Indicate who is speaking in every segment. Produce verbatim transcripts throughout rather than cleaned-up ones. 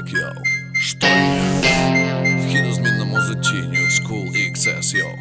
Speaker 1: трек, йоу. Штольня. Вхід у змінному зутті, New School ікс ес, йоу.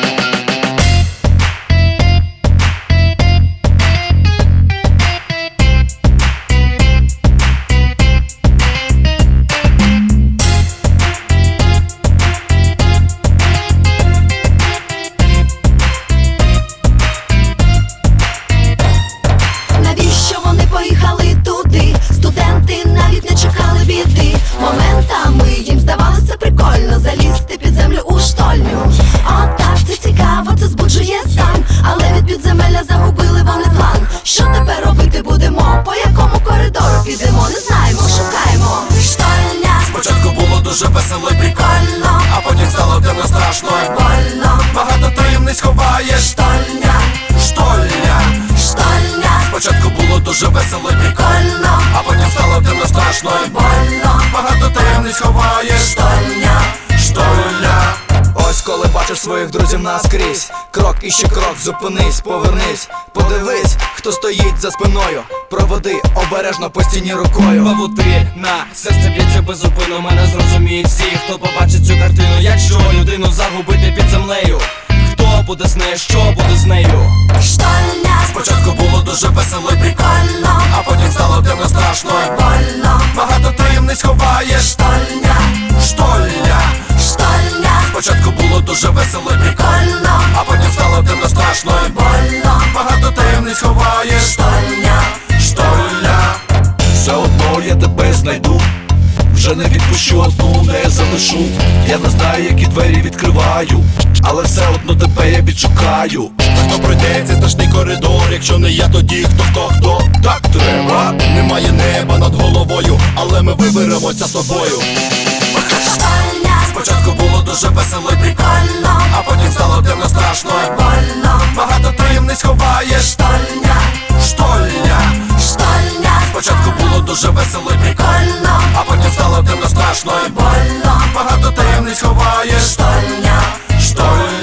Speaker 2: Моментами їм здавалося прикольно залізти під землю у штольню. Отак, це цікаво, це збуджує стан. Але від підземелля загубили вони план. Що тепер робити будемо? По якому коридору підемо? Не знаємо, шукаємо. Штольня.
Speaker 1: Спочатку було дуже весело і прикольно, а потім стало темно, страшно і больно. Багато таємниць ховає штольня. Штольня.
Speaker 2: Штольня.
Speaker 1: Спочатку було дуже весело і прикольно, а потім стало темно, страшно і больно. Багато таємниць ховає штольня. Штольня.
Speaker 3: Ось коли бачиш своїх друзів наскрізь, крок і ще крок, зупинись, повернись, подивись, хто стоїть за спиною. Проводи обережно по стіні рукою.
Speaker 4: Павутрина, серце б'ється безупинно. Мене зрозуміють всі, хто побачить цю картину. Якщо людину загубити під землею, хто буде з нею, що буде з нею?
Speaker 2: Штольня.
Speaker 1: Спочатку було дуже весело і прикольно, а потім стало темно, страшно і больно. Багато таємниць ховає штольня. Штольня.
Speaker 2: Штольня.
Speaker 1: Спочатку було дуже весело і прикольно, а потім стало темно, страшно і больно. Багато таємниць ховає штольня. Штольня. Все одно я тебе знайду, вже не відпущу, одну не залишу. Я не знаю, які двері відкриваю, але все одно тебе я відшукаю. Хто пройде цей страшний коридор, якщо не я, тоді хто, хто, хто так треба. Немає неба над головою, але ми виберемося з тобою.
Speaker 2: Штольня.
Speaker 1: Спочатку було дуже весело і прикольно, а потім стало темно, страшно і больно. Багато таємниць ховає штольня. Штольня.
Speaker 2: Штольня.
Speaker 1: Спочатку було дуже весело і прикольно, а потім стало темно, страшно і больно. Багато таємниць ховає штольня. Штольня.